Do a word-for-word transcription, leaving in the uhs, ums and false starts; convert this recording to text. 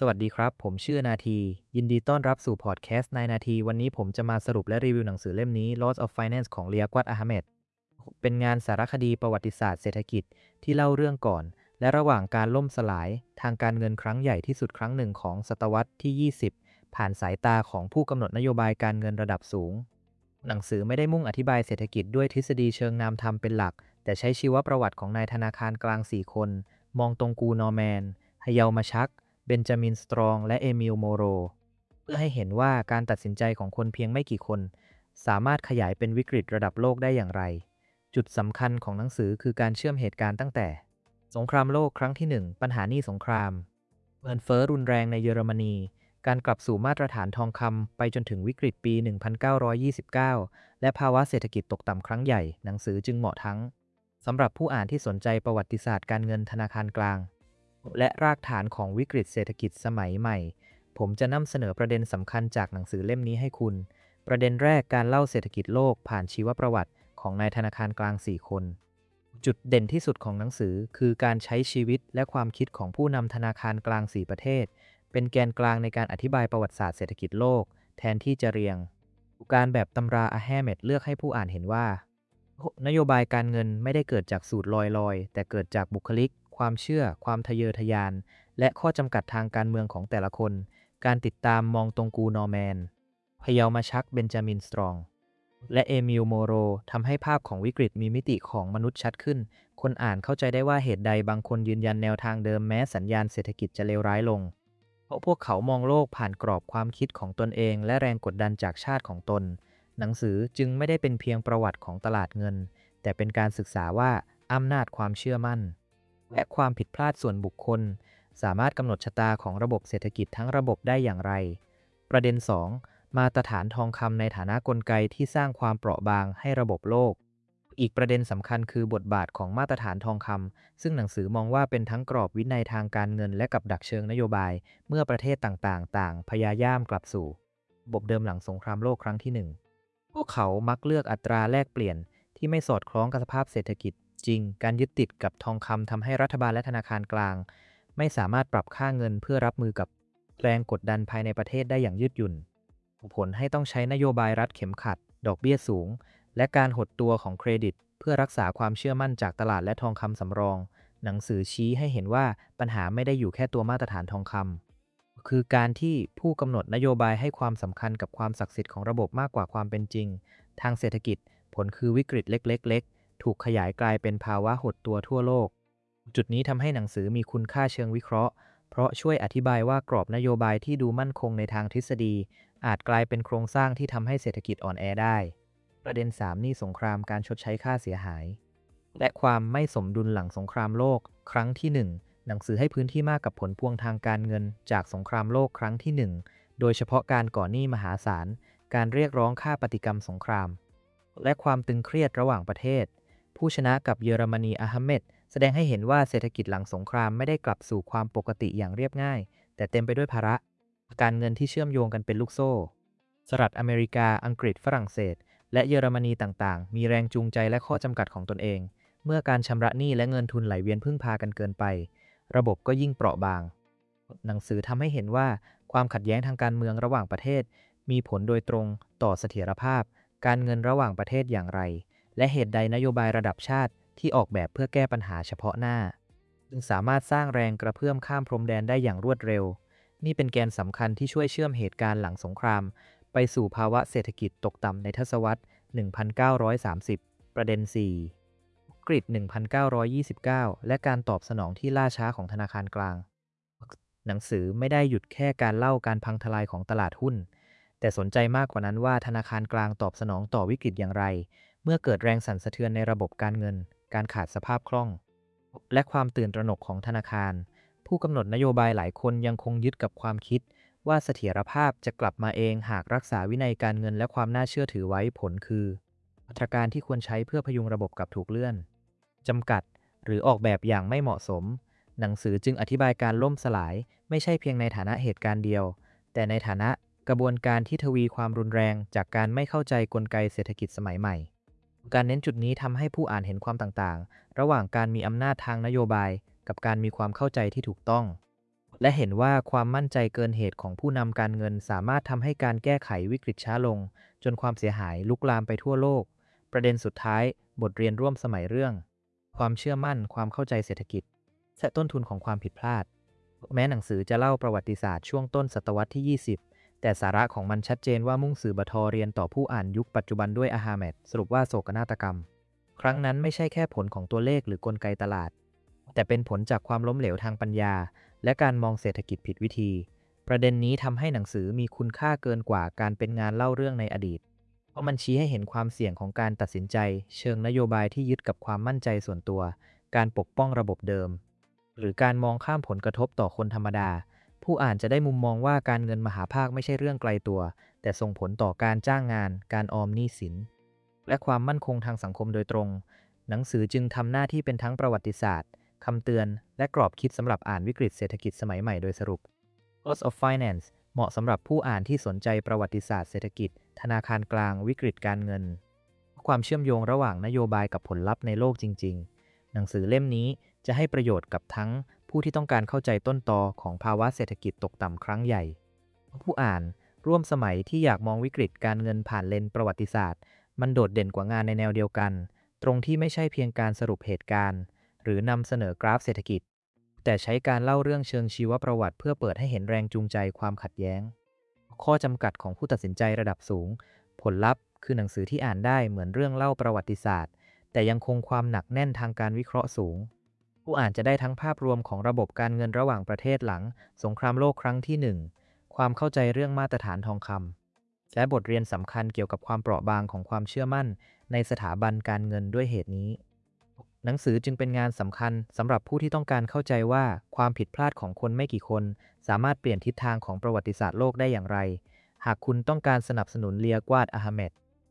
สวัสดีครับผมชื่อนาทียินดีต้อนรับสู่พอดแคสต์นายนาทีวันนี้ผมจะมาสรุปและรีวิวหนังสือเล่มนี้ Laws of Finance ของเลียกวัตอาห์เมดเป็นงานสารคดีประวัติศาสตร์เศรษฐกิจที่เล่าเรื่องก่อนและระหว่างการล่มสลายทางการเงินครั้งใหญ่ที่สุดครั้งหนึ่งของศตวรรษที่ ยี่สิบ ผ่านสายตาของผู้กำหนดนโยบายการเงินระดับสูงหนังสือไม่ได้มุ่งอธิบายเศรษฐกิจด้วยทฤษฎีเชิงนามธรรมเป็นหลักแต่ใช้ชีวประวัติของนายธนาคารกลางสี่คนมองตงกูนอร์แมนฮเยามาชักเบนจามินสตรองและเอมิลโมโรเพื่อให้เห็นว่าการตัดสินใจของคนเพียงไม่กี่คนสามารถขยายเป็นวิกฤตระดับโลกได้อย่างไรจุดสำคัญของหนังสือคือการเชื่อมเหตุการณ์ตั้งแต่สงครามโลกครั้งที่หนึ่งปัญหาหนี้สงครามเงินเฟ้อรุนแรงในเยอรมนีการกลับสู่มาตรฐานทองคำไปจนถึงวิกฤตปี หนึ่งพันเก้าร้อยยี่สิบเก้า และภาวะเศรษฐกิจตกต่ำครั้งใหญ่หนังสือจึงเหมาะทั้งสำหรับผู้อ่านที่สนใจประวัติศาสตร์การเงินธนาคารกลางและรากฐานของวิกฤตเศรษฐกิจสมัยใหม่ผมจะนำเสนอประเด็นสำคัญจากหนังสือเล่มนี้ให้คุณประเด็นแรกการเล่าเศรษฐกิจโลกผ่านชีวประวัติของนายธนาคารกลางสี่คนจุดเด่นที่สุดของหนังสือคือการใช้ชีวิตและความคิดของผู้นำธนาคารกลางสี่ประเทศเป็นแกนกลางในการอธิบายประวัติศาสตร์เศรษฐกิจโลกแทนที่จะเรียงการแบบตำราอาแฮเมดเลือกให้ผู้อ่านเห็นว่านโยบายการเงินไม่ได้เกิดจากสูตรลอยๆแต่เกิดจากบุคลิกความเชื่อความทะเยอทะยานและข้อจำกัดทางการเมืองของแต่ละคนการติดตามมองตรงกูนอร์แมนพเยามาชักเบนจามินสตรองและเอมิลโมโรทำให้ภาพของวิกฤตมีมิติของมนุษย์ชัดขึ้นคนอ่านเข้าใจได้ว่าเหตุใดบางคนยืนยันแนวทางเดิมแม้สัญญาณเศรษฐกิจจะเลวร้ายลงเพราะพวกเขามองโลกผ่านกรอบความคิดของตนเองและแรงกดดันจากชาติของตนหนังสือจึงไม่ได้เป็นเพียงประวัติของตลาดเงินแต่เป็นการศึกษาว่าอำนาจความเชื่อมั่นและความผิดพลาดส่วนบุคคลสามารถกำหนดชะตาของระบบเศรษฐกิจทั้งระบบได้อย่างไรประเด็น สอง มาตรฐานทองคำในฐานะกลไกที่สร้างความเปราะบางให้ระบบโลกอีกประเด็นสำคัญคือบทบาทของมาตรฐานทองคำซึ่งหนังสือมองว่าเป็นทั้งกรอบวินัยทางการเงินและกับดักเชิงนโยบายเมื่อประเทศต่างๆต่างพยายามกลับสู่ระบบเดิมหลังสงครามโลกครั้งที่หนึ่งพวกเขามักเลือกอัตราแลกเปลี่ยนที่ไม่สอดคล้องกับสภาพเศรษฐกิจจริงการยึดติดกับทองคำทำให้รัฐบาลและธนาคารกลางไม่สามารถปรับค่าเงินเพื่อรับมือกับแรงกดดันภายในประเทศได้อย่างยืดหยุ่นส่งผลให้ต้องใช้นโยบายรัดเข็มขัดดอกเบี้ยสูงและการหดตัวของเครดิตเพื่อรักษาความเชื่อมั่นจากตลาดและทองคำสำรองหนังสือชี้ให้เห็นว่าปัญหาไม่ได้อยู่แค่ตัวมาตรฐานทองคำคือการที่ผู้กำหนดนโยบายให้ความสำคัญกับความศักดิ์สิทธิ์ของระบบมากกว่าความเป็นจริงทางเศรษฐกิจผลคือวิกฤตเล็กๆถูกขยายกลายเป็นภาวะหดตัวทั่วโลกจุดนี้ทำให้หนังสือมีคุณค่าเชิงวิเคราะห์เพราะช่วยอธิบายว่ากรอบนโยบายที่ดูมั่นคงในทางทฤษฎีอาจกลายเป็นโครงสร้างที่ทำให้เศรษฐกิจอ่อนแอได้ประเด็น สาม หนี้สงครามการชดใช้ค่าเสียหายและความไม่สมดุลหลังสงครามโลกครั้งที่ หนึ่ง หนังสือให้พื้นที่มากกับผลพวงทางการเงินจากสงครามโลกครั้งที่ หนึ่ง โดยเฉพาะการก่อหนี้มหาศาลการเรียกร้องค่าปฏิกรรมสงครามและความตึงเครียดระหว่างประเทศผู้ชนะกับเยอรมนีอาห์เมดแสดงให้เห็นว่าเศรษฐกิจหลังสงครามไม่ได้กลับสู่ความปกติอย่างเรียบง่ายแต่เต็มไปด้วยภาระการเงินที่เชื่อมโยงกันเป็นลูกโซ่สหรัฐอเมริกาอังกฤษฝรั่งเศสและเยอรมนีต่างๆมีแรงจูงใจและข้อจำกัดของตนเองเมื่อการชำระหนี้และเงินทุนไหลเวียนพึ่งพากันเกินไประบบก็ยิ่งเปราะบางหนังสือทำให้เห็นว่าความขัดแย้งทางการเมืองระหว่างประเทศมีผลโดยตรงต่อเสถียรภาพการเงินระหว่างประเทศอย่างไรและเหตุใดนโยบายระดับชาติที่ออกแบบเพื่อแก้ปัญหาเฉพาะหน้าจึงสามารถสร้างแรงกระเพื่อมข้ามพรมแดนได้อย่างรวดเร็วนี่เป็นแกนสำคัญที่ช่วยเชื่อมเหตุการณ์หลังสงครามไปสู่ภาวะเศรษฐกิจตกต่ำในทศวรรษ หนึ่งพันเก้าร้อยสามสิบ ประเด็น สี่ วิกฤต หนึ่งพันเก้าร้อยยี่สิบเก้า และการตอบสนองที่ล่าช้าของธนาคารกลางหนังสือไม่ได้หยุดแค่การเล่าการพังทลายของตลาดหุ้นแต่สนใจมากกว่านั้นว่าธนาคารกลางตอบสนองต่อวิกฤตอย่างไรเมื่อเกิดแรงสั่นสะเทือนในระบบการเงินการขาดสภาพคล่องและความตื่นตระหนกของธนาคารผู้กำหนดนโยบายหลายคนยังคงยึดกับความคิดว่าเสถียรภาพจะกลับมาเองหากรักษาวินัยการเงินและความน่าเชื่อถือไว้ผลคือมาตรการที่ควรใช้เพื่อพยุงระบบกลับถูกเลื่อนจำกัดหรือออกแบบอย่างไม่เหมาะสมหนังสือจึงอธิบายการล่มสลายไม่ใช่เพียงในฐานะเหตุการณ์เดียวแต่ในฐานะกระบวนการที่ทวีความรุนแรงจากการไม่เข้าใจกลไกเศรษฐกิจสมัยใหม่การเน้นจุดนี้ทำให้ผู้อ่านเห็นความต่างๆระหว่างการมีอำนาจทางนโยบายกับการมีความเข้าใจที่ถูกต้องและเห็นว่าความมั่นใจเกินเหตุของผู้นำการเงินสามารถทำให้การแก้ไขวิกฤตช้าลงจนความเสียหายลุกลามไปทั่วโลกประเด็นสุดท้ายบทเรียนร่วมสมัยเรื่องความเชื่อมั่นความเข้าใจเศรษฐกิจและต้นทุนของความผิดพลาดแม้หนังสือจะเล่าประวัติศาสตร์ช่วงต้นศตวรรษที่ยี่สิบแต่สาระของมันชัดเจนว่ามุ่งสื่อบทเรียนต่อผู้อ่านยุคปัจจุบันด้วยอาฮาเมดสรุปว่าโศกนาฏกรรมครั้งนั้นไม่ใช่แค่ผลของตัวเลขหรือกลไกตลาดแต่เป็นผลจากความล้มเหลวทางปัญญาและการมองเศรษฐกิจผิดวิธีประเด็นนี้ทำให้หนังสือมีคุณค่าเกินกว่าการเป็นงานเล่าเรื่องในอดีตเพราะมันชี้ให้เห็นความเสี่ยงของการตัดสินใจเชิงนโยบายที่ยึดกับความมั่นใจส่วนตัวการปกป้องระบบเดิมหรือการมองข้ามผลกระทบต่อคนธรรมดาผู้อ่านจะได้มุมมองว่าการเงินมหาภาคไม่ใช่เรื่องไกลตัวแต่ส่งผลต่อการจ้างงานการออมหนี้สินและความมั่นคงทางสังคมโดยตรงหนังสือจึงทำหน้าที่เป็นทั้งประวัติศาสตร์คำเตือนและกรอบคิดสำหรับอ่านวิกฤตเศรษฐกิจสมัยใหม่โดยสรุป Cost of Finance เหมาะสำหรับผู้อ่านที่สนใจประวัติศาสตร์เศรษฐกิจธนาคารกลางวิกฤตการเงินความเชื่อมโยงระหว่างนโยบายกับผลลัพธ์ในโลกจริงๆหนังสือเล่มนี้จะให้ประโยชน์กับทั้งผู้ที่ต้องการเข้าใจต้นตอของภาวะเศรษฐกิจตกต่ำครั้งใหญ่ผู้อ่านร่วมสมัยที่อยากมองวิกฤตการเงินผ่านเลนส์ประวัติศาสตร์มันโดดเด่นกว่างานในแนวเดียวกันตรงที่ไม่ใช่เพียงการสรุปเหตุการณ์หรือนำเสนอกราฟเศรษฐกิจแต่ใช้การเล่าเรื่องเชิงชีวประวัติเพื่อเปิดให้เห็นแรงจูงใจความขัดแย้งข้อจำกัดของผู้ตัดสินใจระดับสูงผลลัพธ์คือหนังสือที่อ่านได้เหมือนเรื่องเล่าประวัติศาสตร์แต่ยังคงความหนักแน่นทางการวิเคราะห์สูงผู้อ่านจะได้ทั้งภาพรวมของระบบการเงินระหว่างประเทศหลังสงครามโลกครั้งที่หนึ่งความเข้าใจเรื่องมาตรฐานทองคำและบทเรียนสำคัญเกี่ยวกับความเปราะบางของความเชื่อมั่นในสถาบันการเงินด้วยเหตุนี้หนังสือจึงเป็นงานสำคัญสำหรับผู้ที่ต้องการเข้าใจว่าความผิดพลาดของคนไม่กี่คนสามารถเปลี่ยนทิศทางของประวัติศาสตร์โลกได้อย่างไรหากคุณต้องการสนับสนุนเลียกวาดอาฮเมด